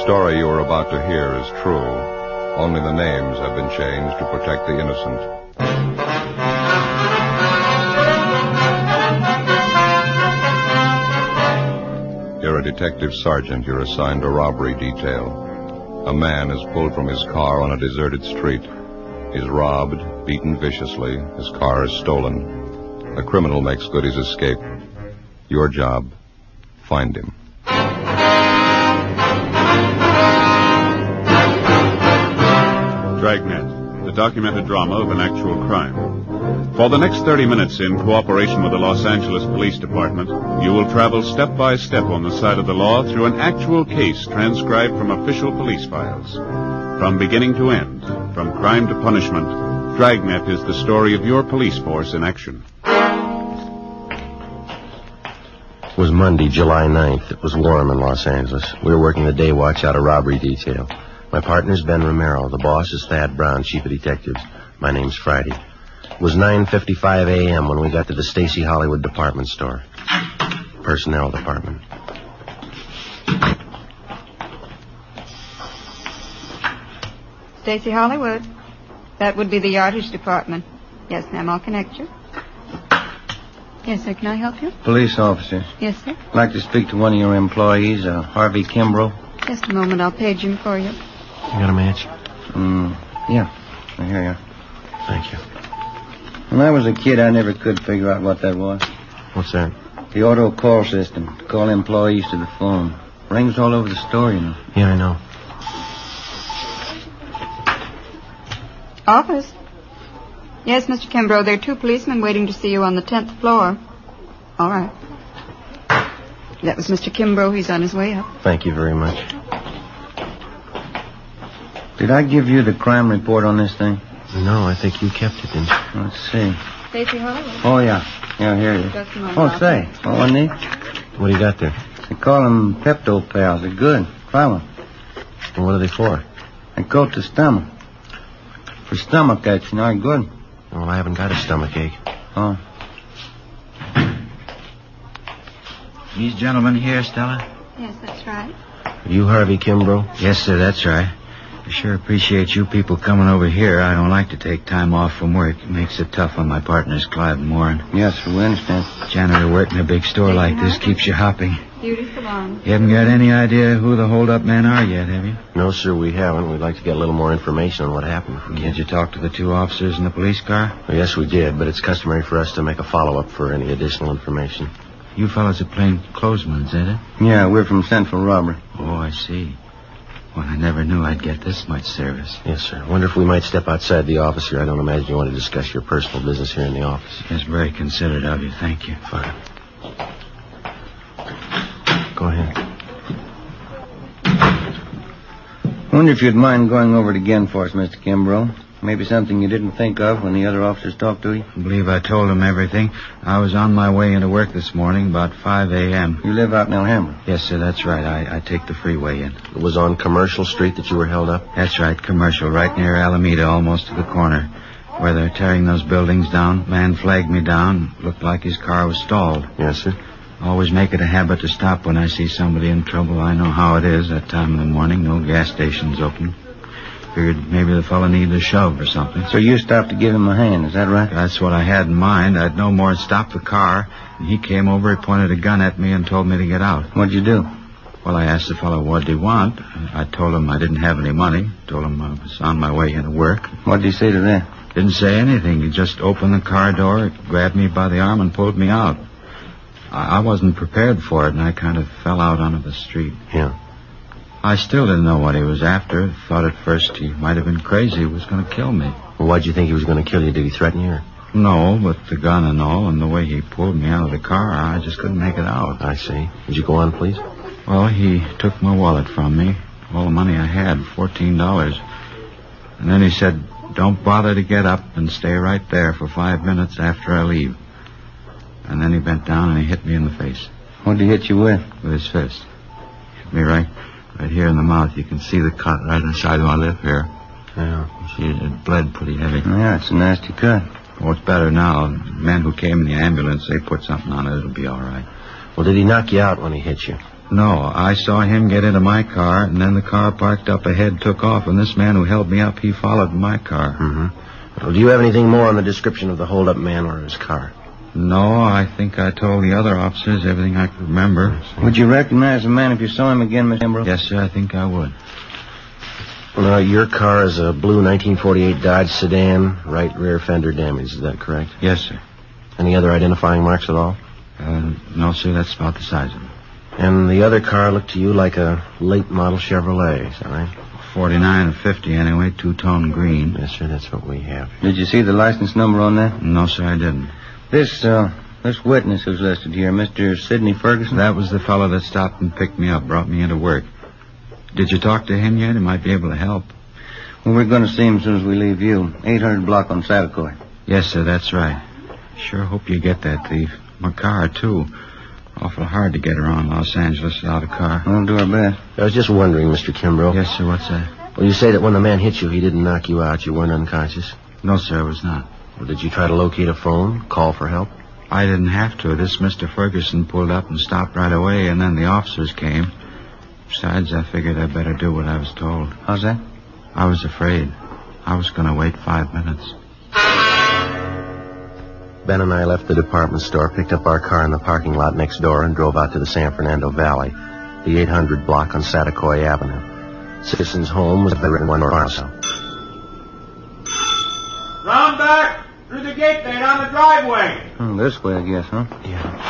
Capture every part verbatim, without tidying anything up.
story you are about to hear is true. Only the names have been changed to protect the innocent. You're a detective sergeant. You're assigned a robbery detail. A man is pulled from his car on a deserted street. He's robbed, beaten viciously. His car is stolen. The criminal makes good his escape. Your job, find him. Dragnet, the documented drama of an actual crime. For the next thirty minutes, in cooperation with the Los Angeles Police Department, you will travel step by step on the side of the law through an actual case transcribed from official police files. From beginning to end, from crime to punishment, Dragnet is the story of your police force in action. It was Monday, July ninth. It was warm in Los Angeles. We were working the day watch out of robbery detail. My partner's Ben Romero. The boss is Thad Brown, chief of detectives. My name's Friday. It was nine fifty-five a.m. when we got to the Stacy Hollywood department store. Personnel department. Stacy Hollywood. That would be the yardage department. Yes, ma'am, I'll connect you. Yes, sir, can I help you? Police officer. Yes, sir. I'd like to speak to one of your employees, uh, Harvey Kimbrough. Just a moment, I'll page him for you. You got a match? Mm, yeah. Here you are. Thank you. When I was a kid, I never could figure out what that was. What's that? The auto call system. To call employees to the phone. Rings all over the store, you know. Yeah, I know. Office. Yes, Mister Kimbrough, there are two policemen waiting to see you on the tenth floor. All right. That was Mister Kimbrough. He's on his way up. Thank you very much. Did I give you the crime report on this thing? No, I think you kept it, didn't you? Let's see. Stacy Hollywood. Oh, yeah. Yeah, here it is. Just a moment. Oh, say. Oh, wasn't he? What do you got there? They call them Pepto Pals. They're good. Try one. Well, what are they for? They coat the stomach. For stomach aches, you know, they're good. Well, I haven't got a stomach ache. Oh. These gentlemen here, Stella? Yes, that's right. Are you Harvey Kimbrough? Yes, sir, that's right. I sure appreciate you people coming over here. I don't like to take time off from work. It makes it tough on my partners, Clive and Warren. Yes, sir, we understand. Janitor work in a big store like this keeps you hopping. Beautiful on. You haven't got any idea who the hold-up men are yet, have you? No, sir, we haven't. We'd like to get a little more information on what happened. If we can. Did you talk to the two officers in the police car? Well, yes, we did, but it's customary for us to make a follow-up for any additional information. You fellas are plain clothesmen, is it? Yeah, we're from Central Robbery. Oh, I see. Well, I never knew I'd get this much service. Yes, sir. Wonder if we might step outside the office here. I don't imagine you want to discuss your personal business here in the office. That's very considerate of you. Thank you. Fine. Go ahead. Wonder if you'd mind going over it again for us, Mister Kimbrough. Maybe something you didn't think of when the other officers talked to you? I believe I told them everything. I was on my way into work this morning about five a.m. You live out in Alhambra? Yes, sir, that's right. I, I take the freeway in. It was on Commercial Street that you were held up? That's right, Commercial, right near Alameda, almost to the corner. Where they're tearing those buildings down. Man flagged me down. Looked like his car was stalled. Yes, sir. Always make it a habit to stop when I see somebody in trouble. I know how it is that time of the morning. No gas stations open. Figured maybe the fellow needed a shove or something. So you stopped to give him a hand, is that right? That's what I had in mind. I'd no more stop the car. And he came over, he pointed a gun at me and told me to get out. What'd you do? Well, I asked the fellow what did he want. I told him I didn't have any money. Told him I was on my way into work. What'd he say to that? Didn't say anything. He just opened the car door, grabbed me by the arm, and pulled me out. I, I wasn't prepared for it, and I kind of fell out onto the street. Yeah. I still didn't know what he was after. Thought at first he might have been crazy. He was going to kill me. Well, why'd you think he was going to kill you? Did he threaten you? Or? No, but the gun and all, and the way he pulled me out of the car, I just couldn't make it out. I see. Would you go on, please? Well, he took my wallet from me. All the money I had, fourteen dollars. And then he said, don't bother to get up and stay right there for five minutes after I leave. And then he bent down and he hit me in the face. What'd he hit you with? With his fist. Hit me right... Right here in the mouth. You can see the cut right inside my lip here. Yeah. See, it bled pretty heavy. Yeah, it's a nasty cut. Oh, it's better now. The men who came in the ambulance, they put something on it. It'll be all right. Well, did he knock you out when he hit you? No, I saw him get into my car, and then the car parked up ahead took off, and this man who held me up, he followed my car. Mm-hmm. Well, do you have anything more on the description of the hold-up man or his car? No, I think I told the other officers everything I could remember. Would you recognize the man if you saw him again, Mister Kimbrough? Yes, sir, I think I would. Well, uh, your car is a blue nineteen forty-eight Dodge sedan, right rear fender damage. Is that correct? Yes, sir. Any other identifying marks at all? Uh, no, sir, that's about the size of it. And the other car looked to you like a late model Chevrolet, is that right? forty-nine or fifty, anyway, two-tone green. Yes, sir, that's what we have. Did you see the license number on that? No, sir, I didn't. This, uh, this witness who's listed here, Mister Sidney Ferguson? That was the fellow that stopped and picked me up, brought me into work. Did you talk to him yet? He might be able to help. Well, we're going to see him as soon as we leave you. eight hundred block on Saticoy. Yes, sir, that's right. Sure hope you get that thief. My car, too. Awful hard to get around Los Angeles without a car. We'll do our best. I was just wondering, Mister Kimbrough. Yes, sir, what's that? Well, you say that when the man hit you, he didn't knock you out. You weren't unconscious? No, sir, I was not. Well, did you try to locate a phone, call for help? I didn't have to. This Mister Ferguson pulled up and stopped right away, and then the officers came. Besides, I figured I'd better do what I was told. How's that? I was afraid. I was going to wait five minutes. Ben and I left the department store, picked up our car in the parking lot next door, and drove out to the San Fernando Valley, the eight hundred block on Saticoy Avenue. Citizen's home was the one farmhouse. Round back! Through the gate there, down the driveway. Hmm, this way, I guess, huh? Yeah.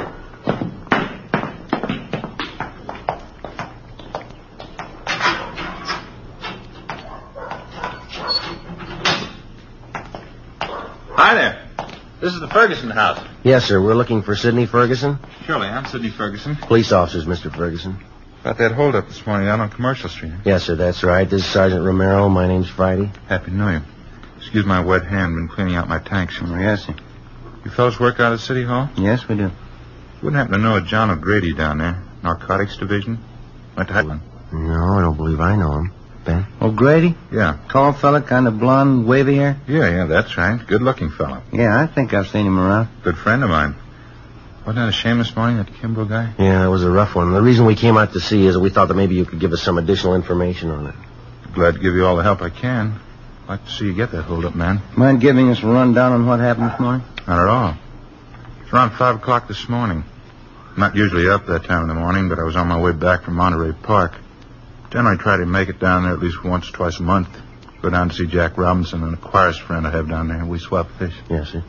Hi there. This is the Ferguson house. Yes, sir. We're looking for Sidney Ferguson. Surely, I'm Sidney Ferguson. Police officers, Mister Ferguson. About that holdup this morning out on Commercial Street. Yes, sir, that's right. This is Sergeant Romero. My name's Friday. Happy New Year. Excuse my wet hand. Been cleaning out my tanks. Oh, yes, sir. You fellas work out at City Hall? Yes, we do. Wouldn't happen to know a John O'Grady down there. Narcotics Division. Went to Highland. No, I don't believe I know him. Ben? O'Grady? Yeah. Tall fella, kind of blonde, wavy hair? Yeah, yeah, that's right. Good-looking fellow. Yeah, I think I've seen him around. Good friend of mine. Wasn't that a shame this morning, that Kimbrough guy? Yeah, it was a rough one. The reason we came out to see is that we thought that maybe you could give us some additional information on it. Glad to give you all the help I can. I'd like to see you get that holdup, man. Mind giving us a rundown on what happened this morning? Not at all. It's around five o'clock this morning. I'm not usually up that time in the morning, but I was on my way back from Monterey Park. Generally try to make it down there at least once, twice a month. Go down to see Jack Robinson, an Aquarius friend I have down there. We swap fish. Yes, sir.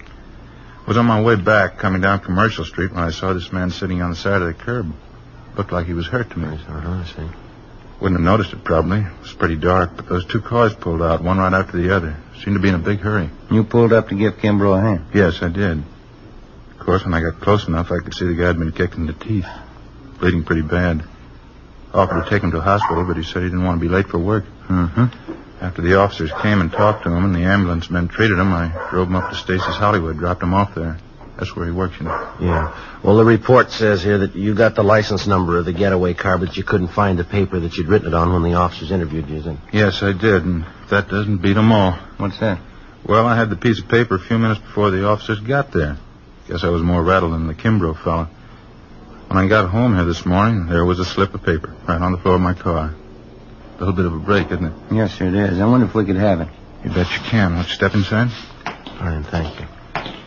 I was on my way back, coming down Commercial Street, when I saw this man sitting on the side of the curb. Looked like he was hurt to me. Uh-huh, I see. Wouldn't have noticed it, probably. It was pretty dark, but those two cars pulled out, one right after the other. Seemed to be in a big hurry. You pulled up to give Kimbrough a hand? Yes, I did. Of course, when I got close enough, I could see the guy had been kicked in the teeth. Bleeding pretty bad. Offered to take him to the hospital, but he said he didn't want to be late for work. Mm-hmm. After the officers came and talked to him and the ambulance men treated him, I drove him up to Stacy's Hollywood, dropped him off there. That's where he works, you know. Yeah. Well, the report says here that you got the license number of the getaway car, but you couldn't find the paper that you'd written it on when the officers interviewed you, then? Yes, I did, and that doesn't beat them all. What's that? Well, I had the piece of paper a few minutes before the officers got there. Guess I was more rattled than the Kimbrough fella. When I got home here this morning, there was a slip of paper right on the floor of my car. A little bit of a break, isn't it? Yes, sir, it is. I wonder if we could have it. You bet you can. Let's step inside. Fine, thank you.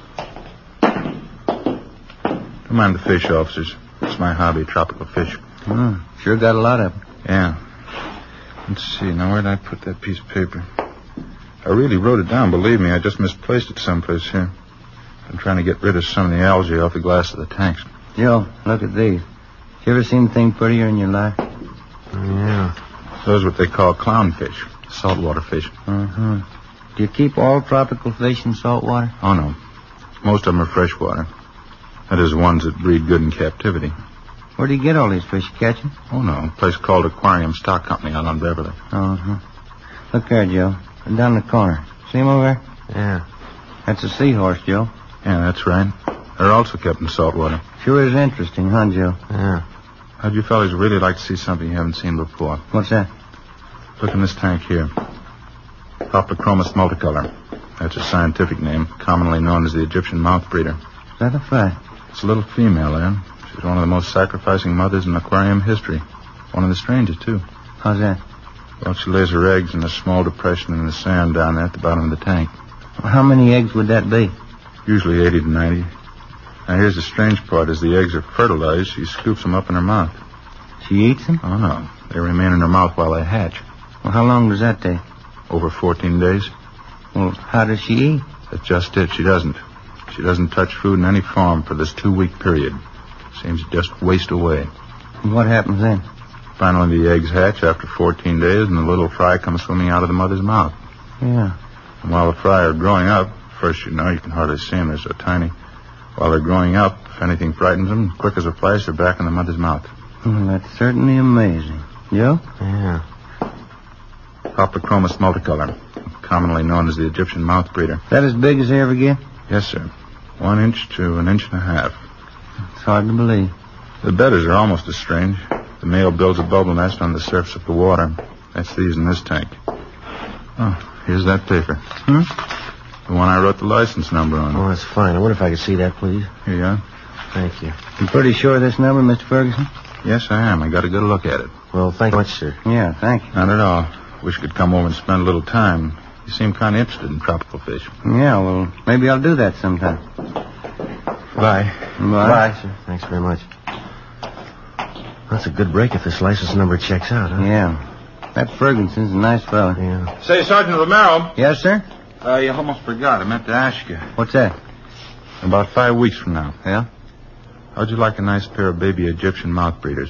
Don't mind the fish, officers. It's my hobby, tropical fish. Oh, sure got a lot of them. Yeah. Let's see. Now, where did I put that piece of paper? I really wrote it down, believe me. I just misplaced it someplace here. I'm trying to get rid of some of the algae off the glass of the tanks. Joe, look at these. You ever seen anything prettier in your life? Yeah. Those are what they call clownfish, saltwater fish. Uh-huh. Do you keep all tropical fish in salt water? Oh, no. Most of them are freshwater. That is, ones that breed good in captivity. Where do you get all these fish? You catch them? Oh, no. A place called Aquarium Stock Company out on Beverly. Uh-huh. Look there, Joe. Down the corner. See him over there? Yeah. That's a seahorse, Joe. Yeah, that's right. They're also kept in salt water. Sure is interesting, huh, Joe? Yeah. How'd you fellas really like to see something you haven't seen before? What's that? Look in this tank here. Hoplochromos multicolor. That's a scientific name, commonly known as the Egyptian mouth breeder. Is that a fact? It's a little female there. She's one of the most sacrificing mothers in aquarium history. One of the strangest, too. How's that? Well, she lays her eggs in a small depression in the sand down there at the bottom of the tank. Well, how many eggs would that be? Usually eighty to ninety. Now, here's the strange part. As the eggs are fertilized, she scoops them up in her mouth. She eats them? Oh, no. They remain in her mouth while they hatch. Well, how long does that take? Over fourteen days. Well, how does she eat? That's just it. She doesn't. She doesn't touch food in any form for this two-week period. Seems to just waste away. What happens then? Finally, the eggs hatch after fourteen days, and the little fry comes swimming out of the mother's mouth. Yeah. And while the fry are growing up, first, you know, you can hardly see them. They're so tiny. While they're growing up, if anything frightens them, quick as a flash, they're back in the mother's mouth. Well, that's certainly amazing. Joe? Yeah. Hoplochromos multicolor, commonly known as the Egyptian mouth breeder. That as big as they ever get? Yes, sir. One inch to an inch and a half. It's hard to believe. The bedders are almost as strange. The male builds a bubble nest on the surface of the water. That's these in this tank. Oh, here's that paper. Hmm? The one I wrote the license number on. Oh, that's fine. I wonder if I could see that, please. Here you are. Thank you. You pretty sure of this number, Mister Ferguson? Yes, I am. I got a good look at it. Well, thank you much, sir. Yeah, thank you. Not at all. Wish you could come over and spend a little time. You seem kind of interested in tropical fish. Yeah, well, maybe I'll do that sometime. Bye. Bye. Bye, sir. Thanks very much. That's a good break if this license number checks out, huh? Yeah. That Ferguson's a nice fella. Yeah. Say, Sergeant Romero. Yes, sir? Uh, you almost forgot. I meant to ask you. What's that? About five weeks from now. Yeah? How'd you like a nice pair of baby Egyptian mouth breeders?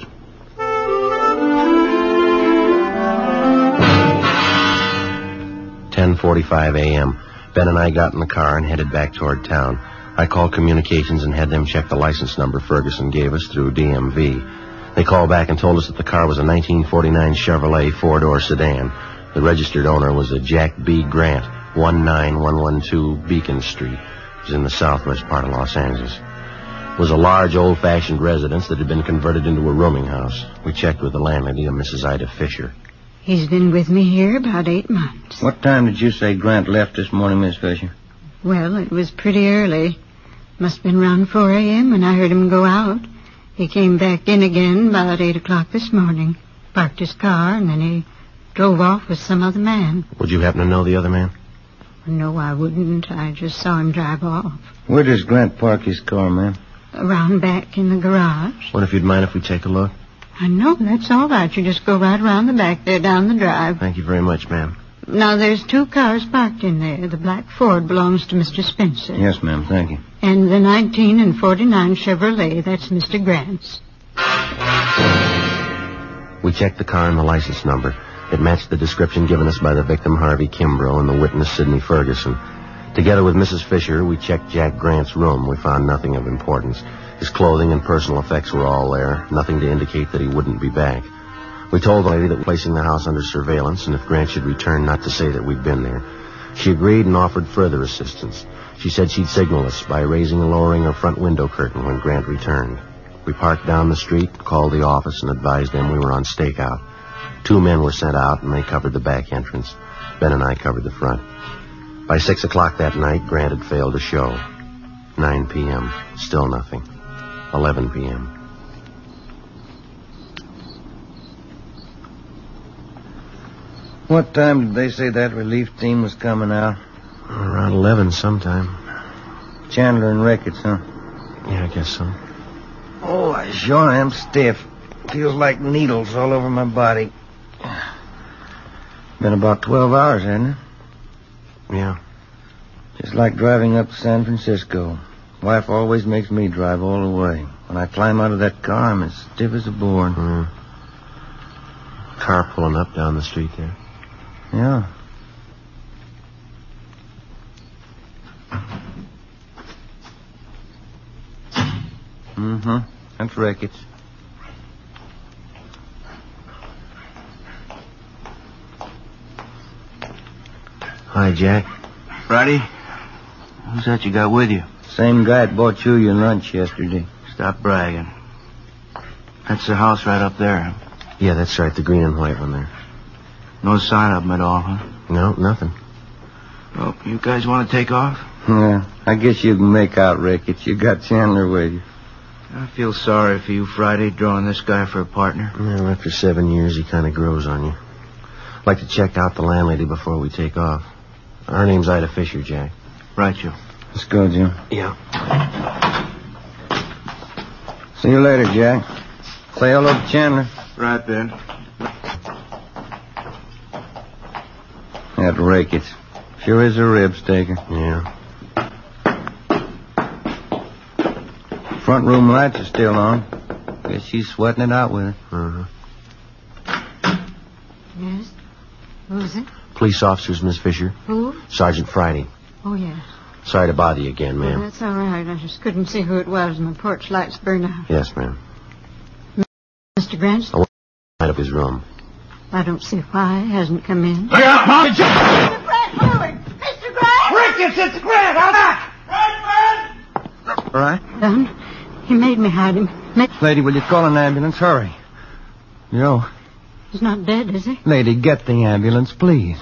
ten forty-five a.m. Ben and I got in the car and headed back toward town. I called communications and had them check the license number Ferguson gave us through D M V. They called back and told us that the car was a nineteen forty-nine Chevrolet four-door sedan. The registered owner was a Jack B. Grant, one nine one one two Beacon Street. It was in the southwest part of Los Angeles. It was a large, old-fashioned residence that had been converted into a rooming house. We checked with the landlady, a Missus Ida Fisher. He's been with me here about eight months. What time did you say Grant left this morning, Miss Fisher? Well, it was pretty early. Must have been around four a.m. when I heard him go out. He came back in again about eight o'clock this morning, parked his car, and then he drove off with some other man. Would you happen to know the other man? No, I wouldn't. I just saw him drive off. Where does Grant park his car, ma'am? Around back in the garage. What if you'd mind if we take a look? I know, that's all right. You just go right around the back there down the drive. Thank you very much, ma'am. Now, there's two cars parked in there. The black Ford belongs to Mister Spencer. Yes, ma'am, thank you. And the nineteen and forty-nine Chevrolet, that's Mister Grant's. We checked the car and the license number. It matched the description given us by the victim, Harvey Kimbrough, and the witness, Sidney Ferguson. Together with Missus Fisher, we checked Jack Grant's room. We found nothing of importance. His clothing and personal effects were all there, nothing to indicate that he wouldn't be back. We told the lady that we're placing the house under surveillance, and if Grant should return, not to say that we'd been there. She agreed and offered further assistance. She said she'd signal us by raising and lowering her front window curtain when Grant returned. We parked down the street, called the office, and advised them we were on stakeout. Two men were sent out, and they covered the back entrance. Ben and I covered the front. By six o'clock that night, Grant had failed to show. Nine p.m., still nothing. Eleven p.m. What time did they say that relief team was coming out? Around eleven sometime. Chandler and Ricketts, huh? Yeah, I guess so. Oh, I sure am stiff. Feels like needles all over my body. Been about twelve hours, hasn't it? Yeah. Just like driving up to San Francisco. Wife always makes me drive all the way. When I climb out of that car, I'm as stiff as a board. Mm. Car pulling up down the street there. Yeah. Mm-hmm. That's Ricketts. Hi, Jack. Friday? Who's that you got with you? Same guy that bought you your lunch yesterday. Stop bragging. That's the house right up there. Yeah, that's right, the green and white one there. No sign of them at all, huh? No, nothing. Well, you guys want to take off? Yeah, I guess you can make out Ricketts. You got Chandler with you. I feel sorry for you, Friday, drawing this guy for a partner. Well, after seven years, he kind of grows on you. I'd like to check out the landlady before we take off. Her name's Ida Fisher, Jack. Right, Joe. Let's go, Jim. Yeah. See you later, Jack. Say hello to Chandler. Right, Ben. That Ricketts. Sure is a rib staker. Yeah. Front room lights are still on. Guess she's sweating it out with it. Uh-huh. Yes? Who's it? Police officers, Miss Fisher. Who? Sergeant Friday. Oh, yes. Sorry to bother you again, Well, ma'am. that's all right. I just couldn't see who it was. My porch lights burned out. Yes, ma'am. Mister Grant? I went right up his room. I don't see why he hasn't come in. Look out, Mom! Mister Grant, forward! Mister Grant! Ricketts, it's Grant! Out back! Right, All right? Done. He made me hide him. Ma- Lady, will you call an ambulance? Hurry. Joe. He's not dead, is he? Lady, get the ambulance, please.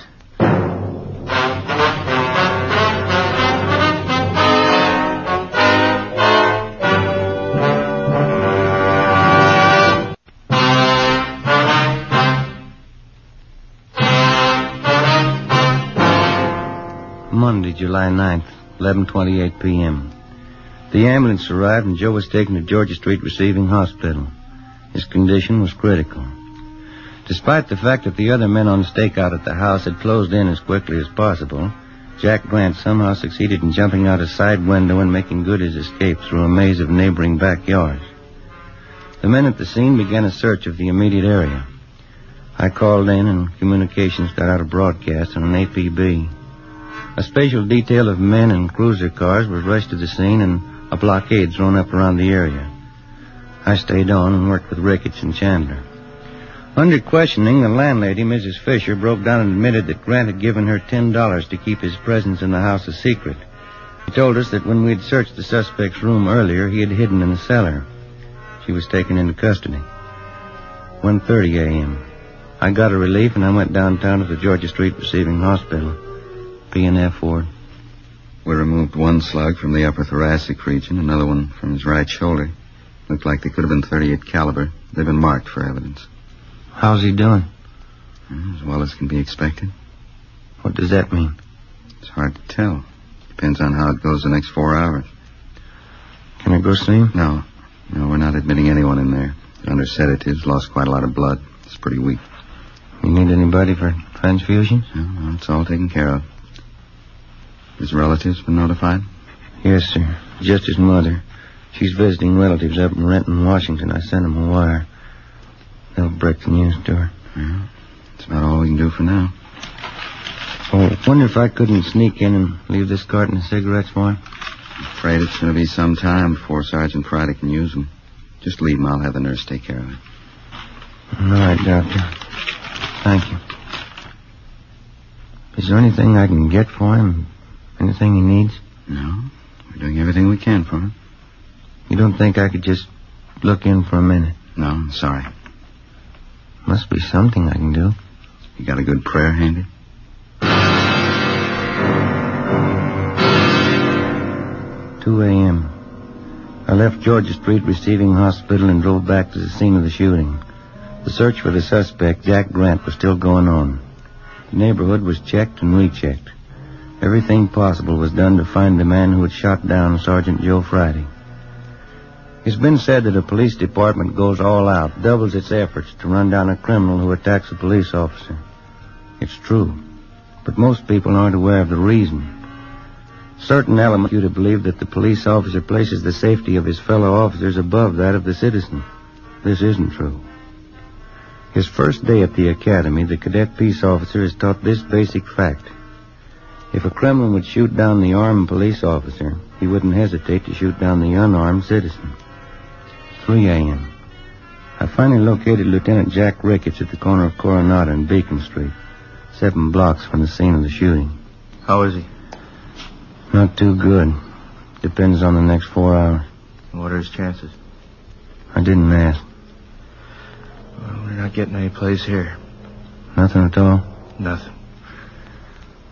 Monday, July ninth, eleven twenty-eight p.m. The ambulance arrived and Joe was taken to Georgia Street Receiving Hospital. His condition was critical. Despite the fact that the other men on stakeout at the house had closed in as quickly as possible, Jack Grant somehow succeeded in jumping out a side window and making good his escape through a maze of neighboring backyards. The men at the scene began a search of the immediate area. I called in and communications got out a broadcast on an A P B. A special detail of men and cruiser cars was rushed to the scene and a blockade thrown up around the area. I stayed on and worked with Ricketts and Chandler. Under questioning, the landlady, Missus Fisher, broke down and admitted that Grant had given her ten dollars to keep his presence in the house a secret. He told us that when we had searched the suspect's room earlier, he had hidden in the cellar. She was taken into custody. one thirty a.m. I got a relief and I went downtown to the Georgia Street Receiving Hospital. P and F ward. We removed one slug from the upper thoracic region, another one from his right shoulder. Looked like they could have been thirty-eight caliber. They've been marked for evidence. How's he doing? As well as can be expected. What does that mean? It's hard to tell. Depends on how it goes the next four hours. Can I go see him? No. No, we're not admitting anyone in there. They're under sedatives, lost quite a lot of blood. It's pretty weak. You need anybody for transfusions? No, no, it's all taken care of. His relatives been notified? Yes, sir. Just his mother. She's visiting relatives up in Renton, Washington. I sent them a wire. They'll break the news to her. Yeah, that's about all we can do for now. Oh, I wonder if I couldn't sneak in and leave this carton of cigarettes for him. I'm afraid it's going to be some time before Sergeant Friday can use them. Just leave them. I'll have the nurse take care of it. All right, Doctor. Thank you. Is there anything I can get for him? Anything he needs? No. We're doing everything we can for him. You don't think I could just look in for a minute? No, I'm sorry. Must be something I can do. You got a good prayer handy? two a.m. I left Georgia Street Receiving Hospital and drove back to the scene of the shooting. The search for the suspect, Jack Grant, was still going on. The neighborhood was checked and rechecked. Everything possible was done to find the man who had shot down Sergeant Joe Friday. It's been said that a police department goes all out, doubles its efforts to run down a criminal who attacks a police officer. It's true, but most people aren't aware of the reason. Certain elements you to believe that the police officer places the safety of his fellow officers above that of the citizen. This isn't true. His first day at the academy, the cadet peace officer is taught this basic fact. If a criminal would shoot down the armed police officer, he wouldn't hesitate to shoot down the unarmed citizen. three a.m. I finally located Lieutenant Jack Ricketts at the corner of Coronado and Beacon Street, seven blocks from the scene of the shooting. How is he? Not too good. Depends on the next four hours. What are his chances? I didn't ask. Well, we're not getting any place here. Nothing at all? Nothing.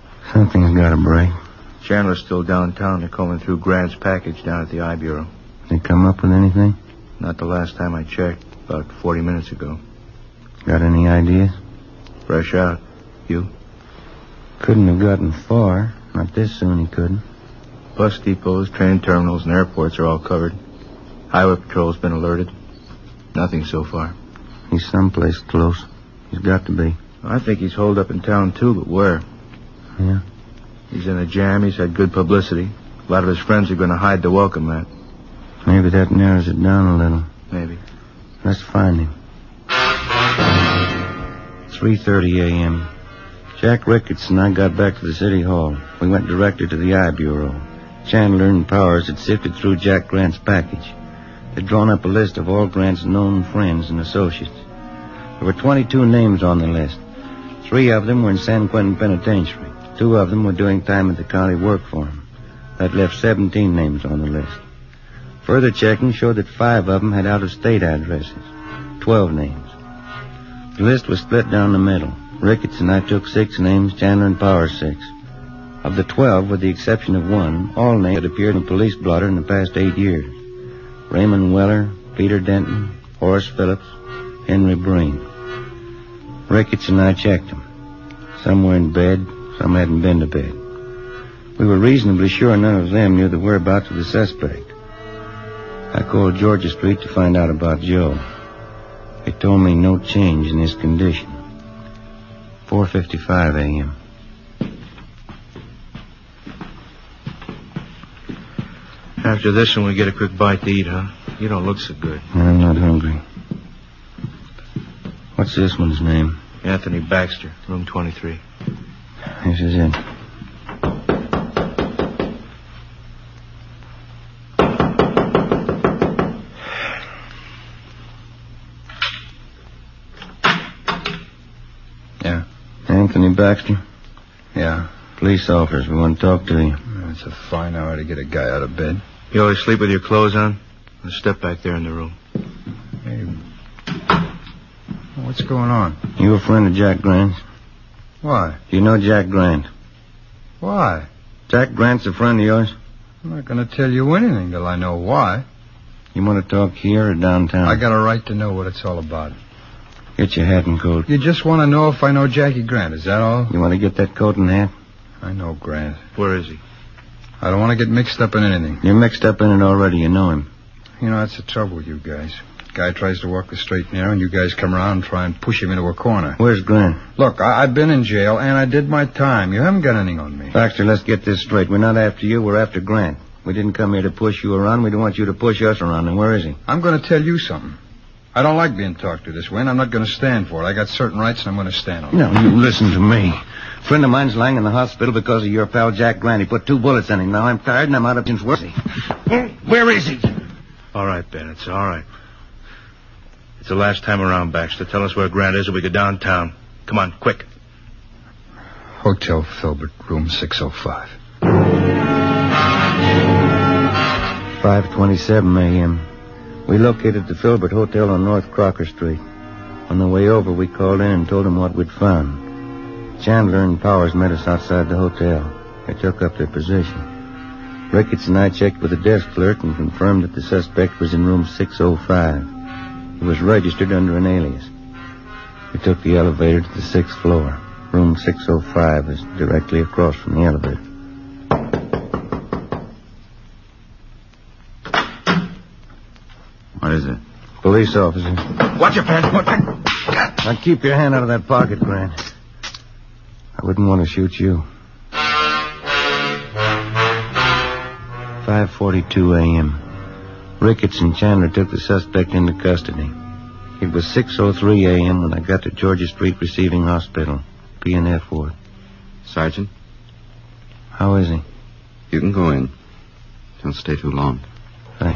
Something's got to break. Chandler's still downtown. They're combing through Grant's package down at the I Bureau. They come up with anything? Not the last time I checked, about forty minutes ago. Got any ideas? Fresh out. You? Couldn't have gotten far. Not this soon he couldn't. Bus depots, train terminals, and airports are all covered. Highway patrol's been alerted. Nothing so far. He's someplace close. He's got to be. I think he's holed up in town, too, but where? Yeah? He's in a jam. He's had good publicity. A lot of his friends are going to hide to welcome that. Maybe that narrows it down a little. Maybe. Let's find him. three thirty a.m. Jack Ricketts and I got back to the city hall. We went directly to the I Bureau. Chandler and Powers had sifted through Jack Grant's package. They'd drawn up a list of all Grant's known friends and associates. There were twenty-two names on the list. Three of them were in San Quentin Penitentiary. Two of them were doing time at the county work for him. That left seventeen names on the list. Further checking showed that five of them had out-of-state addresses. Twelve names. The list was split down the middle. Ricketts and I took six names, Chandler and Powers six. Of the twelve, with the exception of one, all names had appeared in a police blotter in the past eight years. Raymond Weller, Peter Denton, Horace Phillips, Henry Breen. Ricketts and I checked them. Some were in bed, some hadn't been to bed. We were reasonably sure none of them knew the whereabouts of the suspect. I called Georgia Street to find out about Joe. They told me no change in his condition. four fifty-five a.m. After this one, we get a quick bite to eat, huh? You don't look so good. I'm not hungry. What's this one's name? Anthony Baxter, room twenty-three. This is it. Yeah. Anthony Baxter? Yeah. Police officers, we want to talk to you. It's a fine hour to get a guy out of bed. You always sleep with your clothes on? Let's step back there in the room. Hey, what's going on? You a friend of Jack Grant's? Why? You know Jack Grant? Why? Jack Grant's a friend of yours? I'm not going to tell you anything till I know why. You want to talk here or downtown? I got a right to know what it's all about. Get your hat and coat. You just want to know if I know Jackie Grant, is that all? You want to get that coat and hat? I know Grant. Where is he? I don't want to get mixed up in anything. You're mixed up in it already. You know him. You know, that's the trouble with you guys. Guy tries to walk the straight and narrow, and you guys come around and try and push him into a corner. Where's Grant? Look, I- I've been in jail, and I did my time. You haven't got anything on me. Baxter, let's get this straight. We're not after you. We're after Grant. We didn't come here to push you around. We don't want you to push us around. And where is he? I'm going to tell you something. I don't like being talked to this way, and I'm not going to stand for it. I got certain rights, and I'm going to stand on them. No, you listen to me. A friend of mine's lying in the hospital because of your pal Jack Grant. He put two bullets in him. Now I'm tired, and I'm out of his work. Where is he? All right, Ben, it's all right. It's the last time around, Baxter. Tell us where Grant is or we go downtown. Come on, quick. Hotel Filbert, room six oh five. five twenty-seven a.m. We located the Filbert Hotel on North Crocker Street. On the way over, we called in and told them what we'd found. Chandler and Powers met us outside the hotel. They took up their position. Ricketts and I checked with the desk clerk and confirmed that the suspect was in room six oh five. He was registered under an alias. We took the elevator to the sixth floor. Room six oh five is directly across from the elevator. What is it? Police officer. Watch your pants. Now keep your hand out of that pocket, Grant. I wouldn't want to shoot you. five forty-two a.m. Ricketts and Chandler took the suspect into custody. It was six oh three a.m. when I got to Georgia Street Receiving Hospital, P and F ward. Sergeant? How is he? You can go in. Don't stay too long. Thanks.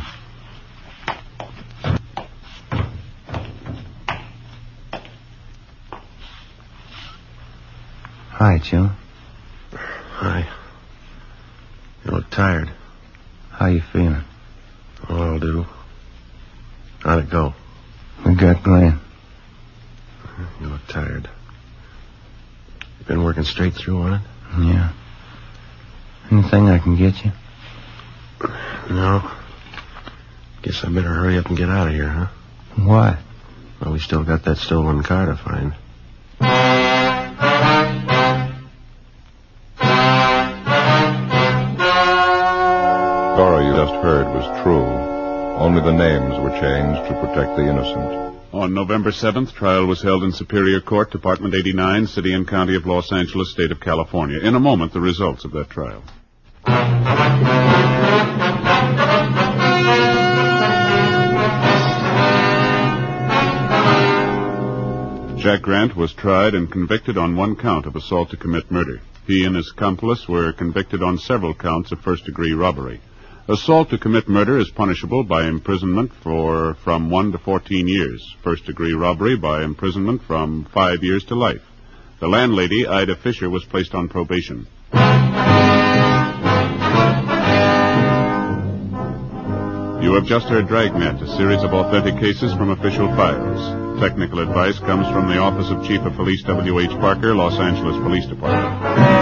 Hi, Joe. Hi. You look tired. How you feeling? Oh, I'll do. How'd it go? We got Grant. You look tired. You been working straight through on it? Yeah. Anything I can get you? No. Guess I better hurry up and get out of here, huh? Why? Well, we still got that stolen car to find. Story you just heard was true. Only the names were changed to protect the innocent. On November seventh, trial was held in Superior Court, Department eighty-nine, City and County of Los Angeles, State of California. In a moment, the results of that trial. Jack Grant was tried and convicted on one count of assault to commit murder. He and his accomplice were convicted on several counts of first-degree robbery. Assault to commit murder is punishable by imprisonment for from one to fourteen years. First-degree robbery by imprisonment from five years to life. The landlady, Ida Fisher, was placed on probation. You have just heard Dragnet, a series of authentic cases from official files. Technical advice comes from the Office of Chief of Police W H Parker, Los Angeles Police Department.